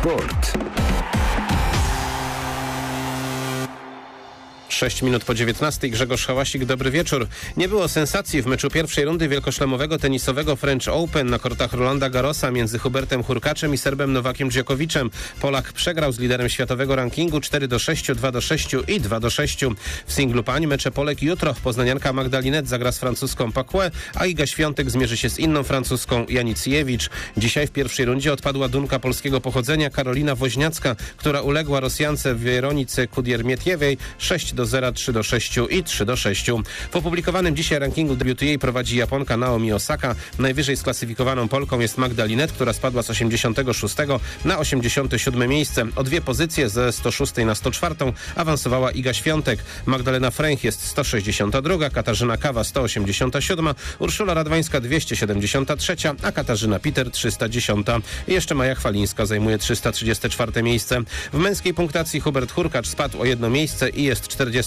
Sport. 6 minut po 19. Grzegorz Hałasik, dobry wieczór. Nie było sensacji w meczu pierwszej rundy wielkoszlemowego tenisowego French Open na kortach Rolanda Garrosa między Hubertem Hurkaczem i Serbem Nowakiem Djokovicem. Polak przegrał z liderem światowego rankingu 4-6, 2-6 i 2-6. W singlu pań mecze Polek jutro. Poznanianka Magdalinet zagra z francuską Paquet, a Iga Świątek zmierzy się z inną francuską Janicijewicz. Dzisiaj w pierwszej rundzie odpadła Dunka polskiego pochodzenia Karolina Woźniacka, która uległa Rosjance Weronice Kudier-Mietjewej 6-0, 3-6 i 3-6. W opublikowanym dzisiaj rankingu debiutuje i prowadzi Japonka Naomi Osaka. Najwyżej sklasyfikowaną Polką jest Magdalinet, która spadła z 86 na 87 miejsce. O 2 pozycje ze 106 na 104 awansowała Iga Świątek. Magdalena Fręch jest 162, Katarzyna Kawa 187, Urszula Radwańska 273, a Katarzyna Piter 310. I jeszcze Maja Chwalińska zajmuje 334 miejsce. W męskiej punktacji Hubert Hurkacz spadł o 1 miejsce i jest 44.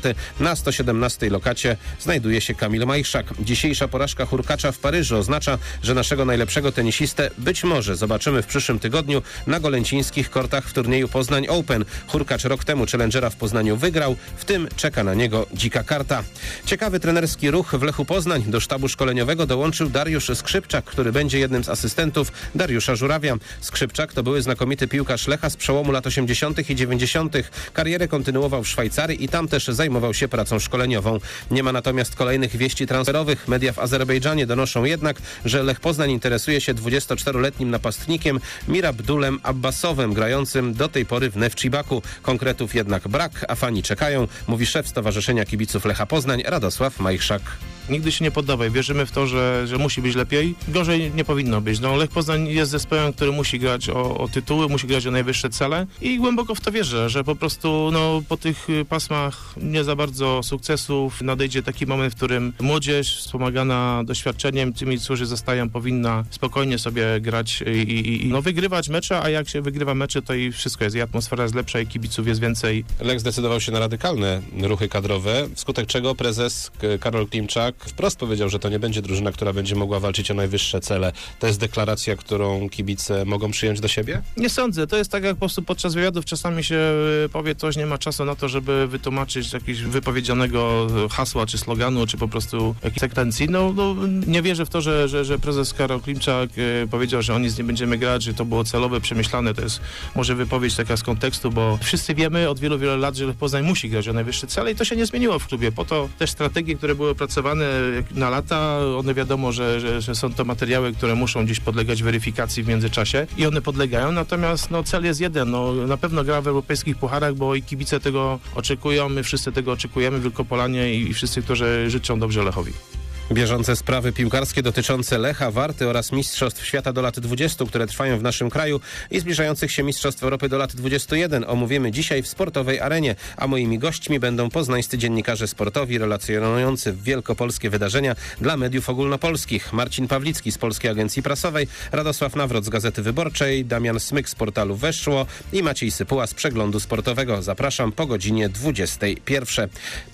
Na 117 lokacie znajduje się Kamil Majchrzak. Dzisiejsza porażka Hurkacza w Paryżu oznacza, że naszego najlepszego tenisistę być może zobaczymy w przyszłym tygodniu na golęcińskich kortach w turnieju Poznań Open. Hurkacz rok temu Challengera w Poznaniu wygrał, w tym czeka na niego dzika karta. Ciekawy trenerski ruch w Lechu Poznań. Do sztabu szkoleniowego dołączył Dariusz Skrzypczak, który będzie jednym z asystentów Dariusza Żurawia. Skrzypczak to były znakomity piłkarz Lecha z przełomu lat 80. i 90. Karierę kontynuował w Szwajcarii i tam też zajmował się pracą szkoleniową. Nie ma natomiast kolejnych wieści transferowych. Media w Azerbejdżanie donoszą jednak, że Lech Poznań interesuje się 24-letnim napastnikiem Mirabdulem Abbasowem, grającym do tej pory w Nefcibaku. Konkretów jednak brak, a fani czekają, mówi szef Stowarzyszenia Kibiców Lecha Poznań Radosław Majchrzak. Nigdy się nie poddawaj. Wierzymy w to, że musi być lepiej. Gorzej nie powinno być. Lech Poznań jest zespołem, który musi grać o tytuły, musi grać o najwyższe cele i głęboko w to wierzę, że po prostu po tych pasmach nie za bardzo sukcesów nadejdzie taki moment, w którym młodzież wspomagana doświadczeniem, tymi, którzy zostają, powinna spokojnie sobie grać i wygrywać mecze, a jak się wygrywa mecze, to i wszystko jest. I atmosfera jest lepsza i kibiców jest więcej. Lech zdecydował się na radykalne ruchy kadrowe, wskutek czego prezes Karol Klimczak wprost powiedział, że to nie będzie drużyna, która będzie mogła walczyć o najwyższe cele. To jest deklaracja, którą kibice mogą przyjąć do siebie? Nie sądzę. To jest tak, jak po prostu podczas wywiadów czasami się powie coś, nie ma czasu na to, żeby wytłumaczyć jakiegoś wypowiedzianego hasła, czy sloganu, czy po prostu jakiejś sekwencji. Nie wierzę w to, że prezes Karol Klimczak powiedział, że o nic nie będziemy grać, że to było celowe, przemyślane. To jest może wypowiedź taka z kontekstu, bo wszyscy wiemy od wielu, wielu lat, że Lech Poznań musi grać o najwyższe cele i to się nie zmieniło w klubie. Po to też strategie, które były opracowane na lata, one wiadomo, że są to materiały, które muszą gdzieś podlegać weryfikacji w międzyczasie i one podlegają, natomiast cel jest jeden, na pewno gra w europejskich pucharach, bo i kibice tego oczekują, my wszyscy tego oczekujemy, Wielkopolanie i wszyscy, którzy życzą dobrze Lechowi. Bieżące sprawy piłkarskie dotyczące Lecha, Warty oraz Mistrzostw Świata do lat 20, które trwają w naszym kraju i zbliżających się Mistrzostw Europy do lat 21 omówimy dzisiaj w Sportowej Arenie, a moimi gośćmi będą poznańscy dziennikarze sportowi relacjonujący wielkopolskie wydarzenia dla mediów ogólnopolskich. Marcin Pawlicki z Polskiej Agencji Prasowej, Radosław Nawrot z Gazety Wyborczej, Damian Smyk z portalu Weszło i Maciej Sypuła z Przeglądu Sportowego. Zapraszam po godzinie 21.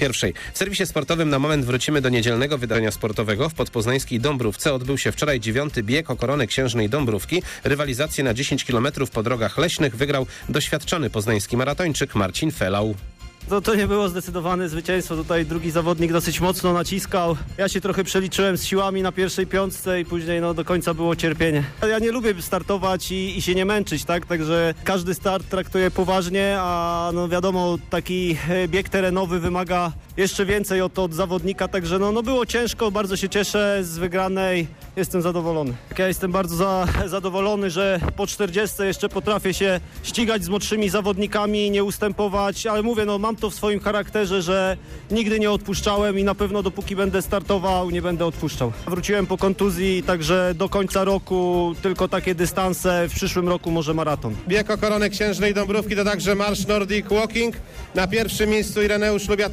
W serwisie sportowym na moment wrócimy do niedzielnego wydarzenia sportowego. W podpoznańskiej Dąbrówce odbył się wczoraj 9. bieg o koronę księżnej Dąbrówki. Rywalizację na 10 km po drogach leśnych wygrał doświadczony poznański maratończyk Marcin Felał. To nie było zdecydowane zwycięstwo. Tutaj drugi zawodnik dosyć mocno naciskał. Ja się trochę przeliczyłem z siłami na pierwszej piątce i później do końca było cierpienie. Ja nie lubię startować i się nie męczyć, tak? Także każdy start traktuję poważnie, a wiadomo, taki bieg terenowy wymaga jeszcze więcej od zawodnika, także było ciężko, bardzo się cieszę z wygranej. Jestem zadowolony. Ja jestem bardzo zadowolony, że po 40 jeszcze potrafię się ścigać z młodszymi zawodnikami, nie ustępować, ale mówię, mam to w swoim charakterze, że nigdy nie odpuszczałem i na pewno dopóki będę startował, nie będę odpuszczał. Wróciłem po kontuzji, także do końca roku tylko takie dystanse, w przyszłym roku może maraton. Bieg o koronę księżnej Dąbrówki to także marsz Nordic Walking. Na pierwszym miejscu Ireneusz Lubiatowski. Już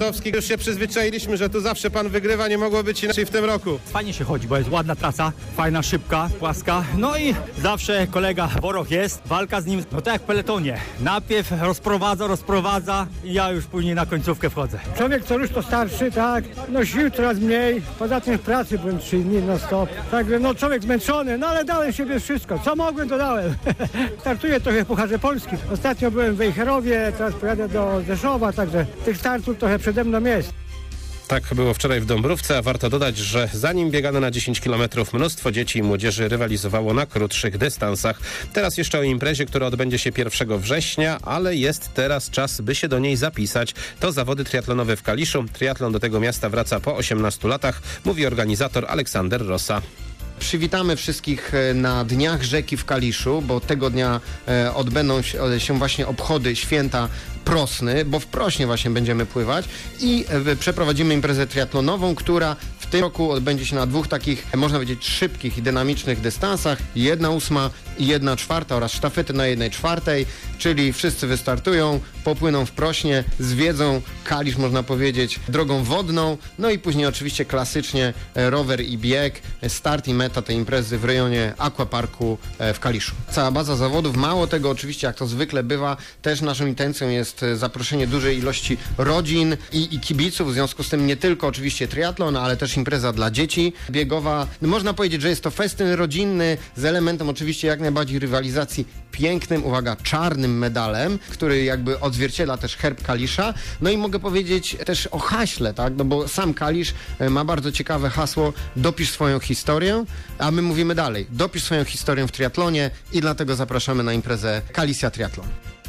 się przyzwyczailiśmy, że tu zawsze pan wygrywa, nie mogło być inaczej w tym roku. Fajnie się chodzi, bo jest ładna trasa, fajna, szybka, płaska. No i zawsze kolega Boroch jest, walka z nim, no tak jak w peletonie. Najpierw rozprowadza i ja już później na końcówkę wchodzę. Człowiek co już to starszy, tak, no sił coraz mniej, poza tym w pracy byłem 3 dni non stop. Także no człowiek zmęczony, no ale dałem siebie wszystko. Co mogłem, to dałem. Startuję trochę w Pucharze Polski. Ostatnio byłem w Wejherowie, teraz pojadę do Rzeszowa, także tych startów trochę przede mną jest. Tak było wczoraj w Dąbrówce, a warto dodać, że zanim biegano na 10 km, mnóstwo dzieci i młodzieży rywalizowało na krótszych dystansach. Teraz jeszcze o imprezie, która odbędzie się 1 września, ale jest teraz czas, by się do niej zapisać. To zawody triatlonowe w Kaliszu. Triatlon do tego miasta wraca po 18 latach, mówi organizator Aleksander Rosa. Przywitamy wszystkich na Dniach Rzeki w Kaliszu, bo tego dnia odbędą się właśnie obchody święta Prosny, bo w Prośnie właśnie będziemy pływać i przeprowadzimy imprezę triatlonową, która w tym roku odbędzie się na 2 takich, można powiedzieć, szybkich i dynamicznych dystansach. 1/8 i 1/4 oraz sztafety na 1/4, czyli wszyscy wystartują, popłyną w Prośnie, zwiedzą Kalisz, można powiedzieć, drogą wodną, no i później oczywiście klasycznie rower i bieg, start i meta tej imprezy w rejonie Aquaparku w Kaliszu. Cała baza zawodów, mało tego oczywiście, jak to zwykle bywa, też naszą intencją jest zaproszenie dużej ilości rodzin i kibiców, w związku z tym nie tylko oczywiście triatlon, ale też impreza dla dzieci biegowa. Można powiedzieć, że jest to festyn rodzinny z elementem oczywiście jak najbardziej rywalizacji, pięknym, uwaga, czarnym medalem, który jakby odzwierciedla też herb Kalisza. No i mogę powiedzieć też o haśle, tak? No bo sam Kalisz ma bardzo ciekawe hasło: dopisz swoją historię, a my mówimy dalej: dopisz swoją historię w triatlonie i dlatego zapraszamy na imprezę Kalisja Triathlon.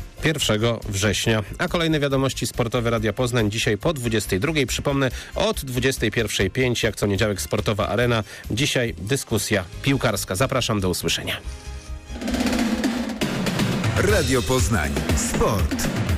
1 września. A kolejne wiadomości sportowe Radia Poznań dzisiaj po 22. Przypomnę, od 21:05 jak co niedziałek Sportowa Arena. Dzisiaj dyskusja piłkarska. Zapraszam, do usłyszenia. Radio Poznań. Sport.